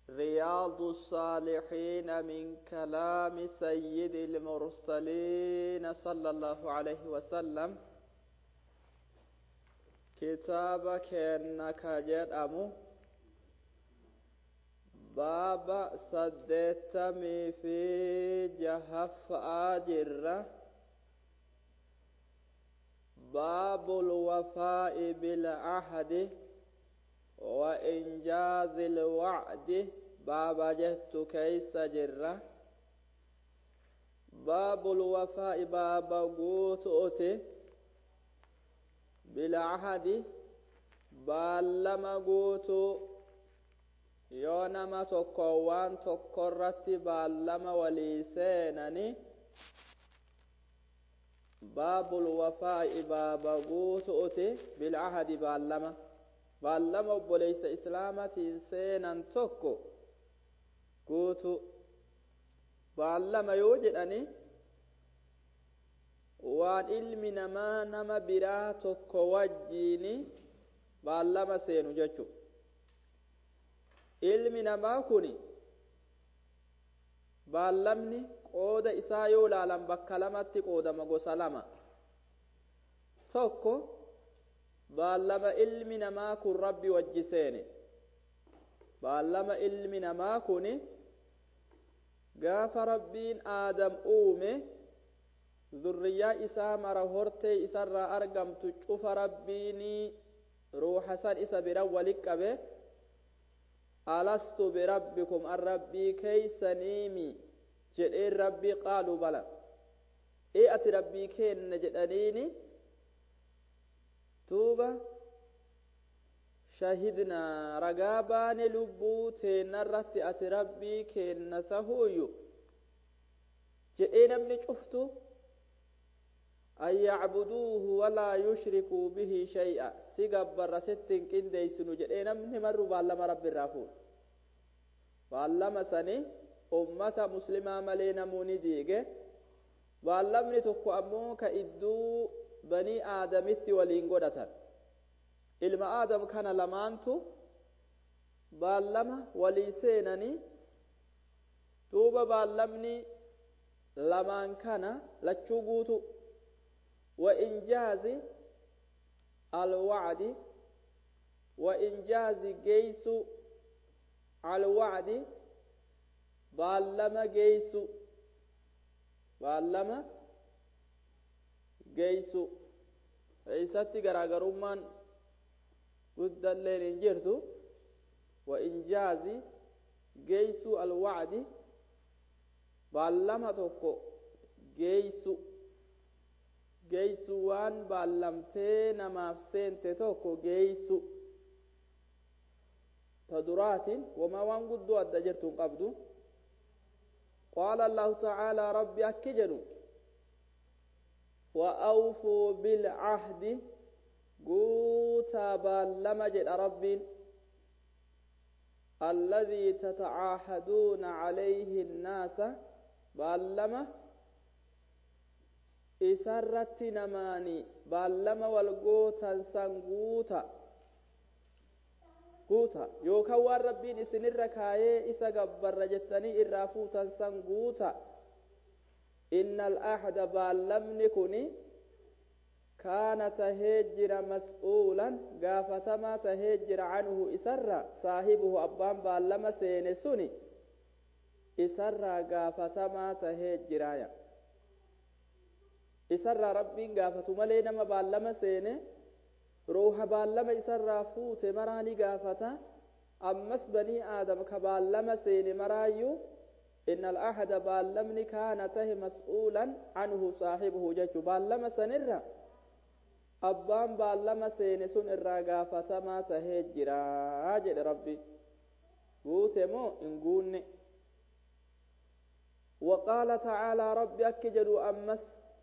رياض الصالحين من كلام سيد المرسلين صلى الله عليه وسلم كتابك إنك جدأمو باب سدتمي في جهف آجرة باب الوفاء بالعهد وإنجاز الوعد باب جهت كيس جرة باب الوفاء باب قوت بالعهد بالما قوت يونما تقوان تقرت بالما وليسينني باب الوفاء باب قوت بالعهد بالما وليس إسلامتي سينا تقو قوت بالما يوجدني waan ilmi namaa nama biraa tokko wajjiini baallama seenu jechu ilmi namaa kuni baallamni qooda isaa yoo ilaalan bakka lamatti qoodama gosa lama tokko baallama ilmi namaa kun rabbi wajji seene baallama ilmi namaa kuni gaafa rabbiin aadam uume ذريا إسا مرا هورتي إسا را أرقمت شوف ربيني روح سن إسا برولك به ألست بربكم الربي كيس نيمي جئ ربي قالوا بلى إيه أتي ربي كين نجدنيني توبة شهدنا رقابان لبوتين نرت أتي ربي كين نتهويو جئ نمني شفتو أن يعبدوه ولا يشركوا به شيئا سيقبر ستين كندي سنجدين من مروا بعلم رب الرافون بعلم سني أمة مسلمة ملينا موني ديگه بعلمني تقو أمو كإدو بني آدمت ولينقودة إلما آدم كان لمانتو بعلم وليسينني توبة بعلمني لمان كان لچوغوتو وإنجاز الوعد وإنجاز جيس الوعد بعلما جيس إيساتي غراغرومان قد الليل انجرتو وإنجاز جيس الوعد بعلما توكو geessu waan baallamtee namaaf seente tokko geessu ta duraatiin wama waan guddoo adda jirtuun qabdu qaala allahu ta'aalaa rabbi akki jedhu wa awfuu bilcahdi guutaa baallama jedha rabbiin alladhii tatacaahaduuna calayhi nnaasa baallama isarratti namaani baallama wal gootan san guuta yookaan waan rabbiin isinirra kaayee isa gabbarra jettanii irraa fuutan san guuta innal ahda baallamni kuni kaana tahee jira mas'uulan gaafatamaa tahee jira anhu isarra saahibuhu abbaan baallama seene suni isarraa gaafatamaa tahee jiraaya isarraa rabbiin gaafatu malee nama baallama seene ruuha baallama isarraa fuute maraani gaafata ammas banii aadam ka baallama seene maraayyuu innal ahada baallamni kaana tahe mas'uulan anhu saahibuhu jechu baallama sanirra abbaan baallama seene sun irraa gaafatamaa tahee jiraa jedhe rabbi guute moo hin guunne وقال تعالى ربي أكجدوا أمس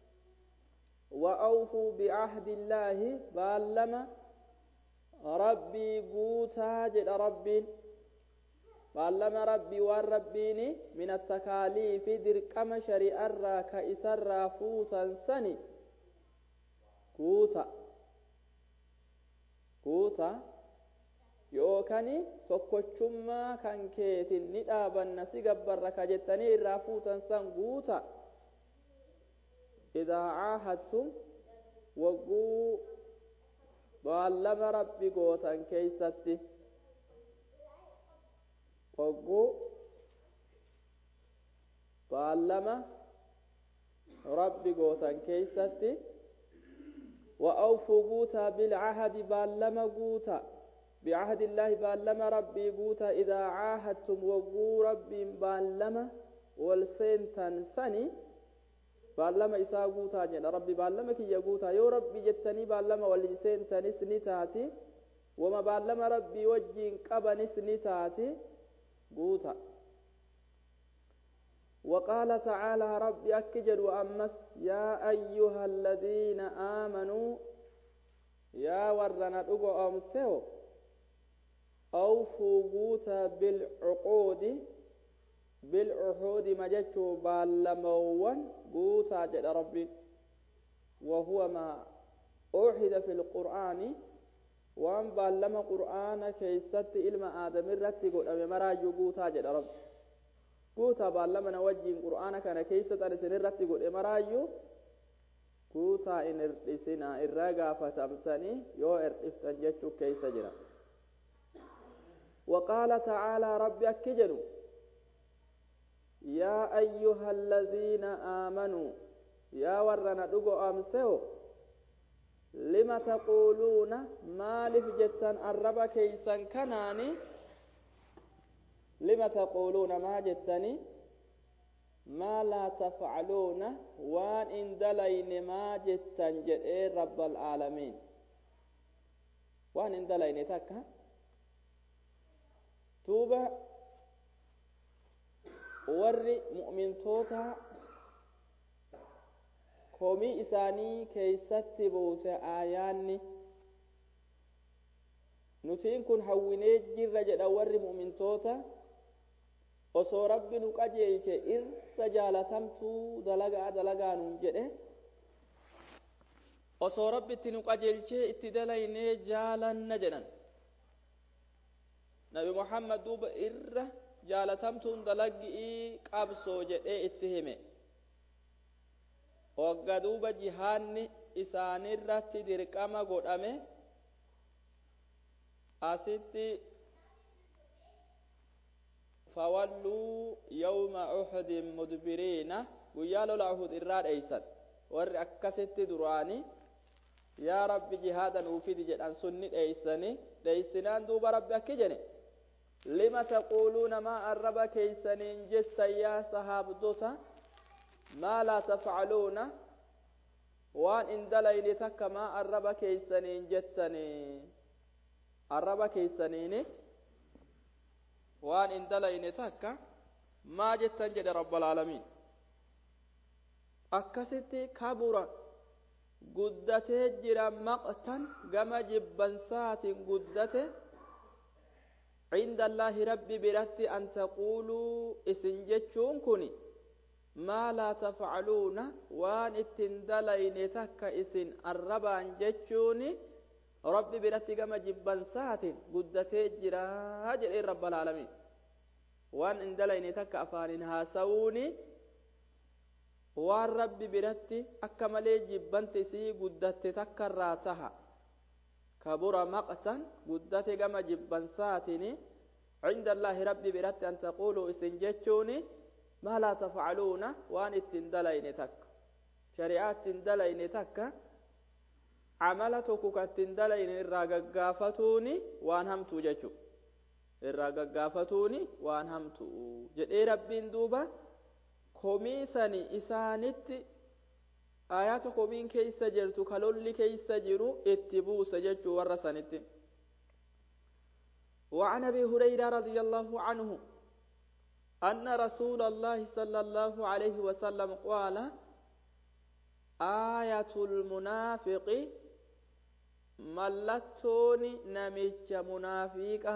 وأوفوا بعهد الله بَالَّمَا ربي قوتا جد ربي بَالَّمَا ربي والربيني من التكاليف دركم شريع الراك إسر فوتا سني قوتا yookani tokkochummaa kan keetin ni dhaabanna si gabbarra ka jettanii irraa fuutan san guuta idaa caahadtum wagguu baallama rabbi gootan keeysatti wagguu baallama rabbi gootan keeysatti وأوفوا قوتا بالعهد بالما قوتا بعهد الله بالما ربي قوتا إذا عاهدتم وقو ربي بالما والسنتن سني بالما إسا قوتا جن ربي بالما كي يقوتا يو ربي جتني بالما والسنتن سنتاتي وما بالما ربي وجين قبن سنتاتي قوتا وقال تعالى ربي أكجد وأمس يا أيها الذين آمنوا يا ورنا أقو أمسه أوفوا قوتا بالعهود مججوا بالموان قوتا جد ربي وهو ما أوحد في القرآن وأن بالما قرآن كيست إلما آدم الرتق أمراجو قوتا جد ربي guutaa baallamana wajjiin qur'aana kana keeysatan isin irratti godhe maraayyuu guutaa in irdhisinaa irraa gaafatamtanii yoo irdhiftan jechuu keeysa jira وقال تعالى ربي أكجنوا يا أيها الذين آمنوا يا ورنا دغو أمسه لما تقولون ما لفجتا الرب كيسا كناني لما تقولون ما جتني ما لا تفعلون وان إن دلين ما جتن جد رب العالمين وان إن دلين تكا توبة ورّي مؤمن توتا كومي إساني كيست بوت آياني نتين كن حوينيت جر جد ورّي مؤمن توتا osoo rabbi nu qajeelche irra jaalatamtuu dalagaa nuun jedhe osoo rabbi itti nu qajeelche itti dalaynee jaalanna jedhan nabi muhammad duuba irra jaalatamtuun dalagii qabsoo jedhee itti hime wagga duuba jihaanni isaanirratti dirqama godhame asitti فولوا يوم أحد مدبرين ويالو لعهد إراد أيسان ور أكست دراني يا رب جهادا وفيد جدان سنة أيساني ليسنان دوب رب أكجني لما تقولون ما أرب كيسانين جس يا صحاب دوتا ما لا تفعلون وان إن دلين تك ما أرب كيسانين جتني أرب كيسانين وان إن دلين تكا ما جتن جد رب العالمين أكستي كبرا قدته جرا مقتا كما جبنسات قدته عند الله ربي برت أن تقولوا إسنجتشون كني ما لا تفعلون وان اتندلين تكا إسن الربان جتشوني ربي برتي كما جبان ساعة قدتي جرا هاجر رب العالمين وان اندلين تك أفانها سوني وان ربي برتي أكملي جبان تسي قدتي تك راتها كبر مقتا قدتي كما جبان ساعة عند الله ربي برتي أن تقولوا استنجتشوني ما لا تفعلون وان اتندلين تك شريعات اندلين تك amala tokko kattin dalayne irraa gaggaafatuuni waan hamtuu jechu irraa gaggaafatuuni waan hamtuu jedhee rabbiin duuba komiisani isaanitti ayata komiin keessa jirtu kalolli keessa jiru itti buusa jechu warra sanitti وعن أبي هريرة رضي الله عنه أن رسول الله صلى الله عليه وسلم قال آية المنافق ملتوني نميج منافقة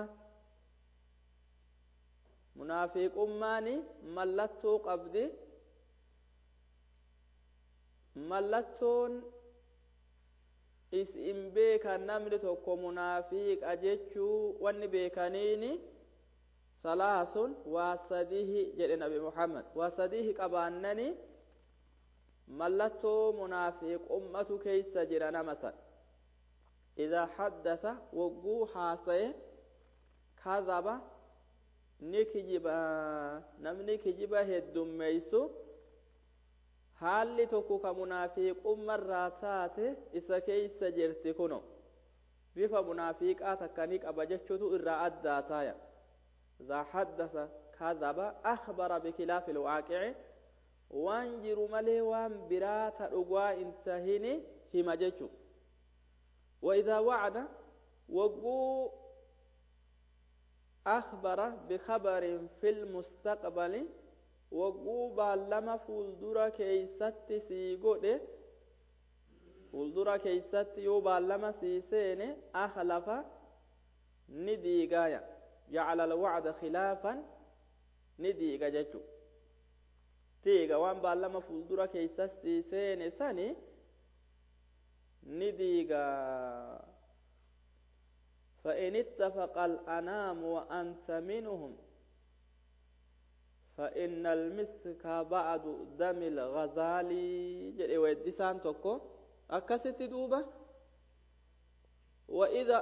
منافق أماني ملتو قبدي ملتون isin beekan namni tokko munaafiqa jechuu wanni beekaniini salaasun waa sadihi jedhe nabi Muhammad waa sadihi qabaannani mallattoo munaafiqummatu keessa jira nama san idha haddatha wagguu haasaye kadhaba ni kijiba namni kijiba heddummeeysu haalli tokko ka munaafiqummarraa taate isa keessa jirti kuno bifa munaafiqaa takkanii qaba jechuutu irraa addaataaya idha haddatha kadhaba akhbara bikilaafi alwaaqi'i waan jiru malee waan biraa ta dhugaa hin tahini hima jechu wa idha wa'ada wagguu akhbara bikhabarin fil mustaqbali wagguu baallama fuuldura keeysatti sii godhe fuuldura keeysatti yoo baallama sii seene akhlafa ni diigaaya ja'ala alwa'da khilaafan ni diiga jechu tiiga waan baallama fuuldura keeysatti sii seene sani ni diiga فإن اتفق الأنام وأنت منهم فإن المسك بعد دم الغزالي جدي ويدسان توكو أكست دوبة وإذا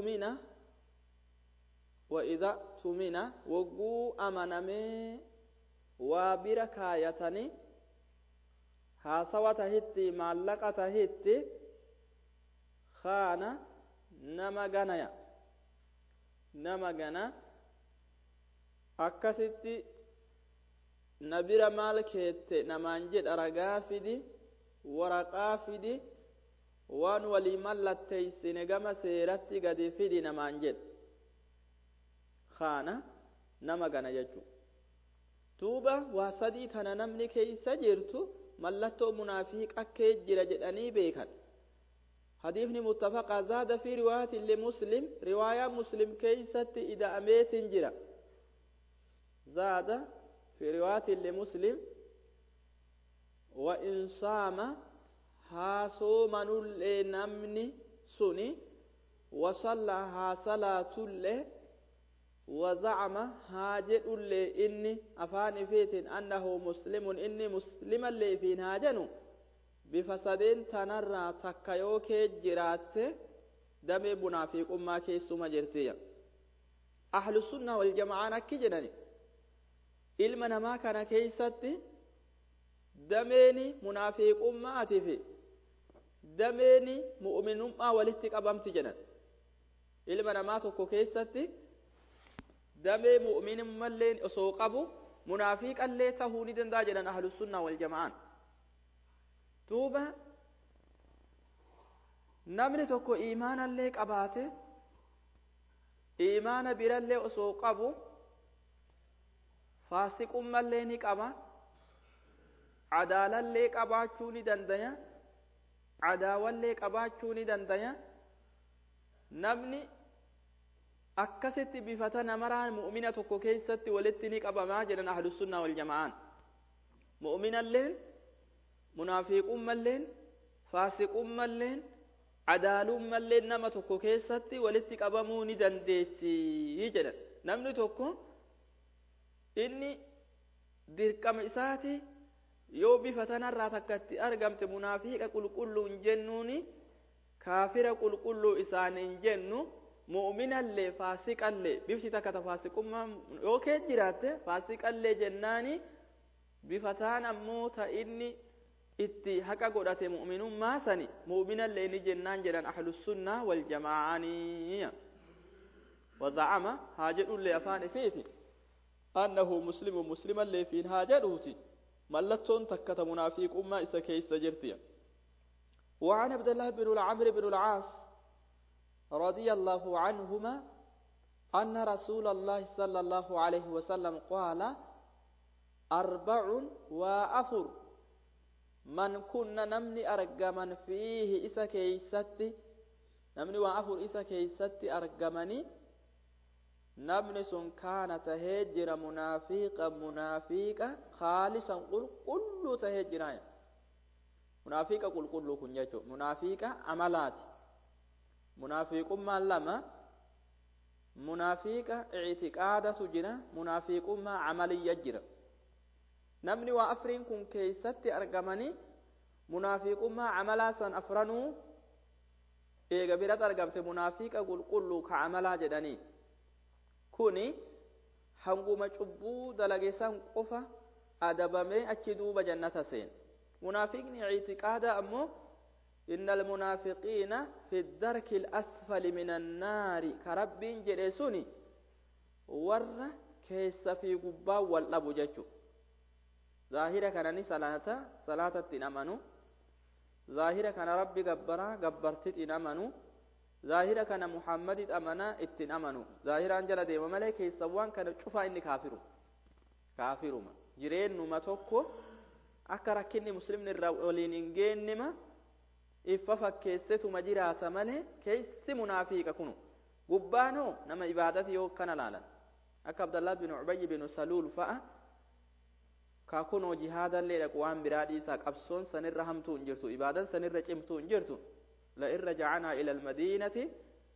تؤمن وقو أمنمي وبركايتني هاسوة هتي معلقة هتي خان nama gana akkasitti nabira maal keette namaan jedha ragaa fidi waraqaa fidi waan walii mallatteeysine gama seeratti gadi fidi namaan jedha khaana nama gana jechuu duuba waa sadii tana namni keeysa jirtu mallattoo munaafiqa kee jira jedhanii beekan حديثني متفق زاد في رواية لمسلم رواية مسلم كيست إذا أميت جرا زاد في رواية لمسلم وإن صام هاسو من نمني سني وصلى صلاة له وزعم هاجر له إني أفاني فيت أنه مسلم إني مسلما لي في هاجنو بفسادين تنرى تكيو كجرات دم منافق ما كيسوما جرتيا أهل السنة والجماعة كجنني علمنا ما كان كيستي دميني منافق ما أتفي دميني مؤمن ما ولدتك أبامت جنن علمنا ما تكو كيستي دمي مؤمن ملين أسوقبو منافق اللي تهوني دندا جنن أهل السنة والجماعة duuba namni tokko iimaana illee qabaate iimaana birallee osoo qabu faasiqummallee ni qaba cadaalallee qabaachuu ni dandaya cadaawallee qabaachuu ni dandaya namni akkasitti bifata namaraan mu'mina tokko keessatti walitti ni qabamaa jedhan ahlussunnaa waljamaa'aan mu'minalleen munaafiqummalleen faasiqummalleen cadaalummalleen nama tokko keessatti walitti qabamuu ni dandeechi jedhan namni tokko inni dirqama isaati yoo bifa tanarraa takkatti argamte munaafiqa qulqulluu hin jennuuni kaafira qulqulluu isaaniin jennu mu'minallee faasiqallee bifti takka faasiqummaa yoo kee jiraatte faasiqallee jennaani bifa taan ammoo ta inni itti haqa godhate mu'minummaa sani mu'minallee ni jennaan jedhan ahlus sunnaa wal jamaa'anii waza'ama haajadullee afaan ifiiti annahu muslimallee fiin haajaduuti mallattoon takkata munaafiqummaa isa keessa jirtiya وعن عبد الله بن العمرو بن العاص رضي الله عنهما أن رسول الله صلى الله عليه وسلم قال 4 وأفر من كنا نمني أرقمن فيه إسا كيستي نمني وأفر إسا كيستي أرقمني نمني سن كان تهجر منافقا خالصا قل كل تهجرايا منافقا قل كل كن يجو منافقا عملات munaafiqummaan lama munaafiqa i'tiqaadatu jira munaafiqummaa amaliyya jira namni waa afriin kun keessatti argamanii munaafiqummaa amalaa san afranuu eega biratti argamte munaafiqa qulqulluu ka amalaa jedhanii kuni hanguma cubbuu dalageessan qofa adabamee achi duuba jannata seen munaafiqni i'tiqaada ammoo innal munaafiqiina fi darki al-asfali min annaari ka rabbiin jedhe suni warra keessa fi gubbaa wal dhabu jechu zaahira kanani salaatatti hin amanu zaahira kana rabbi gabbartit hin amanu zaahira kana muhammadit amana ittin amanu zaahiraan jala deema malee keessawwan kana cufaa inni kaafiruma jireennuma tokko akka rakkinni muslimni irraa waliin hin geennima iffa fakkeessetuma jiraata malee keessi munaafiqa kunu gubbaanoo nama ibaadati yoo kana laalan akka abdallah bin ubayy bin saluul fa'a ka kunoo jihaadallee dhaqu waan biraa dhiisaa qabsoon sanirra hamtuu hin jirtu ibaadan sanirra cimtuu hin jirtu la irra ja'anaa ila almadiinati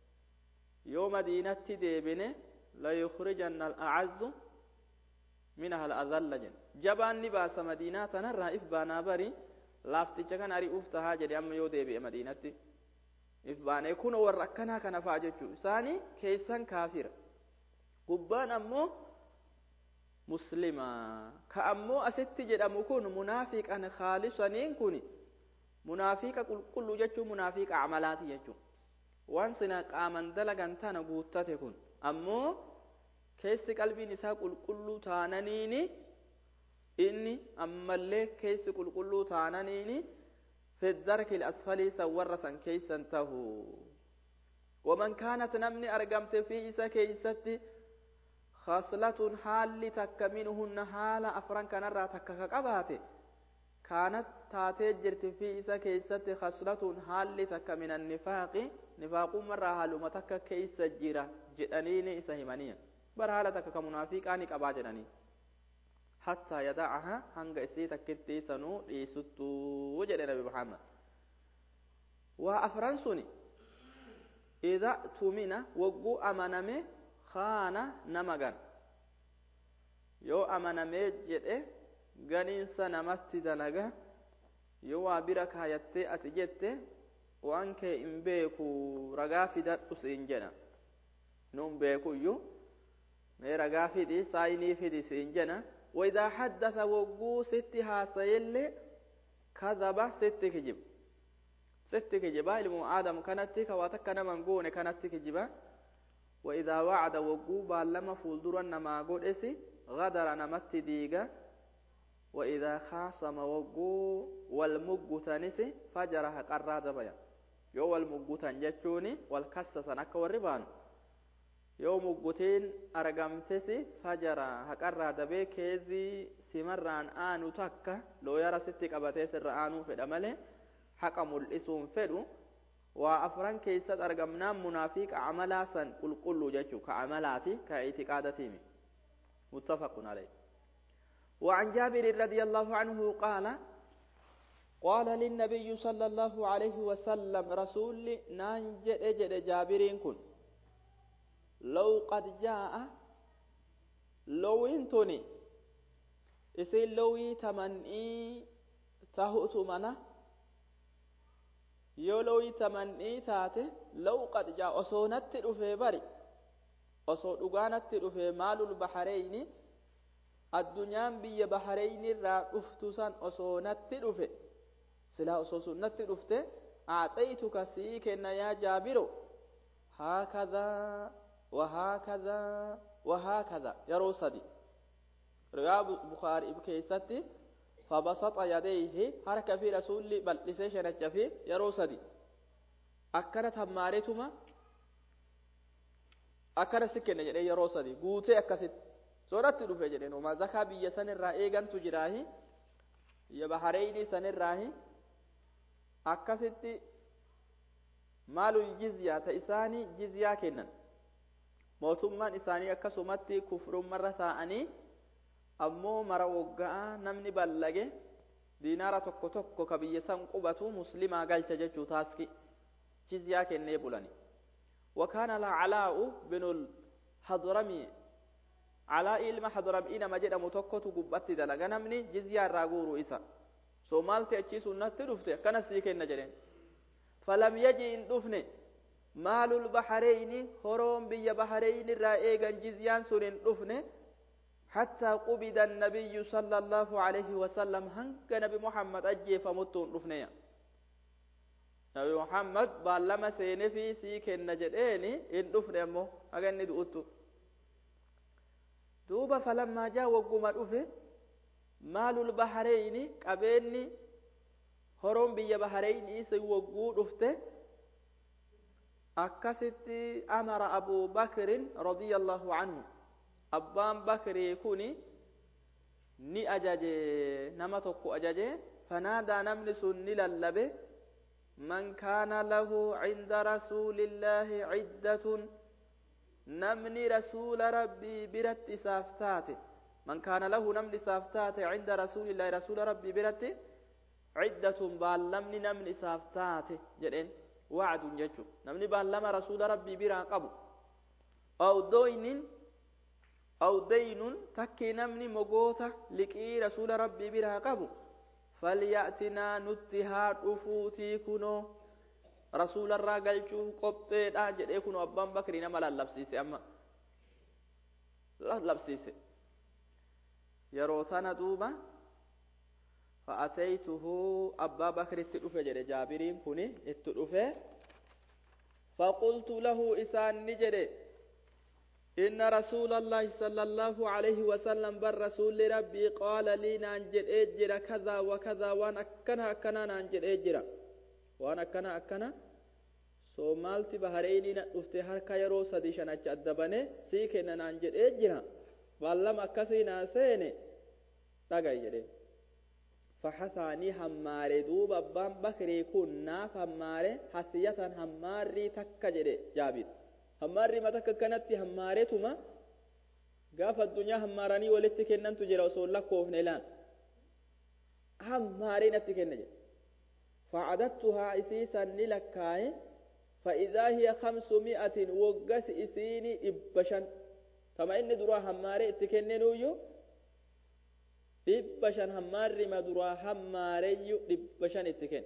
yoo madiinatti deebine la yukhrijanna al-a'azzu minha al-adhalla jabaan ni baasa madiinaa tanarraa if baanaa bari laafticha kan ari'uuf tahaa jedhe amma yoo deebi'e madiinatti if baanee kunoo warra akkanaa kana fa'a jechuu isaanii keessan kaafira gubbaan ammoo muslima ka ammoo asitti jedhamu kun munaafiqan khaalisaniin kun munaafiqa qulqulluu jechuun munaafiqa amalaati jechuun waan sina qaaman dalagan tana guuttate kun ammoo keessi qalbiin isaa qulqulluu taananiini inni ammallee keessi qulqulluu taananiini fi darki al-asfali sawwarra san keessan tahu waman kaanat namni argamte fi isa keessatti khaslatun haalli takka minhunna haala afran kanarraa takka ka qabaate kaanat taatee jirti fi isa keessatti khaslatun haalli takka min annifaaqi nifaaqummarraa haaluma takka keessa jira jedhaniini isa himaniya bar haala takka ka munaafiqaa ni qabaa jedhanii hatta yada'aha hanga isii takkitti sanuu dhiisuttuu jedhe nabi muhammad waa afran suni idha tumina wagguu amaname khaana nama gan yoo amanamee jedhe ganiinsa namatti dalaga yoo waa bira kaayattee ati jette waan kee hin beeku ragaa fidadhu siin jedha nuun beekuyyuu mee ragaa fidi saayinii fidi siin jedha وإذا حدث وقو ستها سيلي كذب ست كجبا ilmu آدم كانت كواتكنا منقون كانت كجبا وإذا وعد وقو بالما فولدرا نما قدسي غدر نمت ديغا وإذا خاصم وقو والمقتنسي فجرها قرى دبيا يو والمقتن جتشوني والكسس نكا والربان yoo muggutiin argamtesi fajara haqarraa dabee keezii simarraan aanu takka looyara sitti qabatee sirra aanuu fedha malee haqa mul'isuun fedhu waa afran keessatti argamnaan munaafiqa amalaa san qulqulluu jechuu ka amalaati ka i'tiqaadatiimi muttafaqun alayhi وعن جابر رضي الله عنه قال للنبي صلى الله عليه وسلم رسول نانجد جد جابرين كن لو قد جاء لو انتني اسي لوي تمنئي تهؤت منا يو لوي تمنئي تاتي لو قد جاء أصونت رفي بري أصو دغانت رفي مال البحرين الدنيا بي بحرين را افتسان أصونت رفي سلا أصو سنت رفته أعطيتك سيكن يا جابر هكذا وهكذا وهكذا يرو صدي رواه البخاري بكيستي فبسط يديه حركة في رسول بل لسيشن الجفي يرو صدي أكرت همارتما أكرت سكن جدي يرو صدي قوتي أكست سورة دفع جدي وما زكا بيسن الرائقان تجراهي يبحريني سن الراهي أكست مال الجزية تإساني جزية كنن mootummaan isaanii akkasumatti kufrummarra ta'anii ammoo mara waggaa namni ballage diinaara tokko tokko ka biyya san qubatu muslimaa galcha jechuu taaski jizyaa kennee bulani وكان العلاء بن الحضرمي علاء إلما حضرمي نما جدا متوكت قبت دلغا نمني جزية راغورو إسا سومالتي أجي سنة رفته كان سيكين نجرين فلم يجي إن رفني مال البحرين هروم بي بحرين رائقا جزيان سنين رفني حتى قبض النبي صلى الله عليه وسلم هنك نبي محمد أجي فمتون رفنيا نبي محمد بالما سيني في سيكين نجرين إن رفني أمو أغني دوتو دوبا فلما جاء وقم رفه مال البحرين قبيني هروم بي بحرين إيسي وقو رفته أكست أمر أبو بكر رضي الله عنه أبان بكر يكوني ني أجاجي نمتك أجاجي فنادى نملس نللبه من كان له عند رسول الله عدة نمني رسول ربي برت سافتاته من كان له نمني سافتاته عند رسول الله رسول ربي برت عدة باللمني نمني سافتاته جدين وعد ججو نمني باللما رسول ربي برا قبو أو دين تكي نمني مغوتا لكي رسول ربي برا قبو فليأتنا نتهاد أفوتي كنو رسول الراجل جو قبّت أجد يكونوا أبان بكرين ملا لبسيسي أما لبسيسي يروتنا دوبا فأتيته أبا بكر التلوفة جري جابرين كوني التلوفة فقلت له إسان نجري إن رسول الله صلى الله عليه وسلم بالرسول ربي قال لي نانجر إجرا كذا وكذا وانا أكنا نانجر إجرا وانا أكنا soomaalti bahareeyni na dhufte harka yeroo sadii shanacha addabane sii kenna naan jedhee jira baallama akkasii naa seene dhagay jedhe fahasaanii hammaare duuba abbaan bakrii kun naaf hammaare hasiyatan hammaarrii takka jedhe jaabir hammaarrii ma takka kanatti hammaaretuma gaafa addunyaa hammaaranii walitti kennantu jira osoo lakkoofne laan hammaaree natti kenna jedhe fa'adattuhaa isiisan ni lakkaaye فإذا هي 500 وقس إسيني إبشان فما إن دروا هماري اتكننو يو إبشان هماري ما دروا هماري يو إبشان اتكن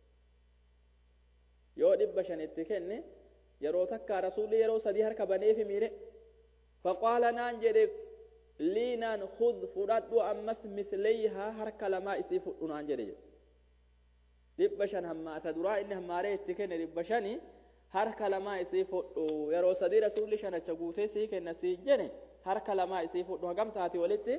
يو إبشان اتكن يرو تكا رسول يرو صديهر كبني في ميري فقال نانجري لينان خذ فرد أمس مثليها هرك لما إسيف نانجري إبشان همما تدروا إن هماري اتكن إبشاني harka lamaa isii fudhu yeroo sadii rasuulli shanacha guutee sii kenna sii jene harka lamaa isii fudhu hagam taati walitti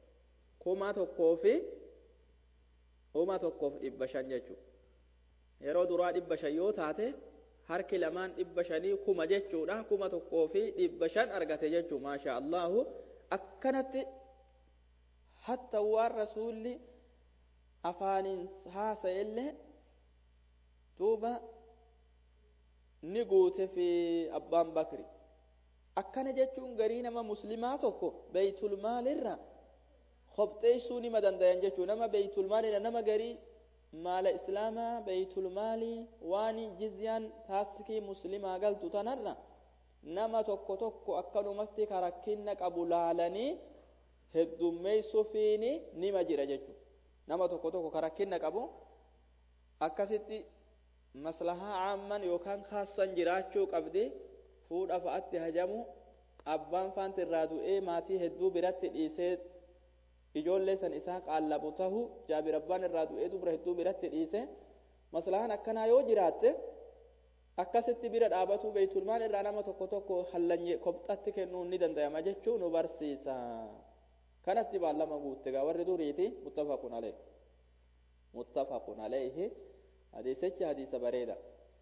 1,100 jechuudha yeroo duraa 500 yoo taate harki lamaan 500 kuma jechuudha 1,100 argate jechuudha maasha Allahu akkanatti hatta waan rasuulli afaaniin haasa'ellee duuba ni guute fi abbaan bakri akkana jechuun garii nama muslimaa tokko beeytul maalirra khobxeessuu nima dandayan jechuu nama beeytul maalirra nama garii maala islaamaa beeytul maalii waan jizyaan taasikii muslimaa galtu tanarra nama tokko akkanumatti karakkinna qabu laalanii heddummeessuufiini nima jira jechuu nama tokko karakkinna qabu akkasitti maslahaa aamman yookaan khaasan jiraachuu qabdi fuudha fa'atti hajamu abbaan faanti irraa du'ee maatii hedduu biratti dhiisee ijoollee san isaa qaallabu tahu jaabir abbaan irraa du'ee dubra hedduu biratti dhiise maslahaan akkanaa yoo jiraatte akkasitti bira dhaabatu beeytul maal irraa nama tokko hallanyee kopxatti kennuun ni danda'ama jechuu nu barsiisa kanatti baallama guutte gaa warri duriiti muttafaqun alayhi حديث بريدة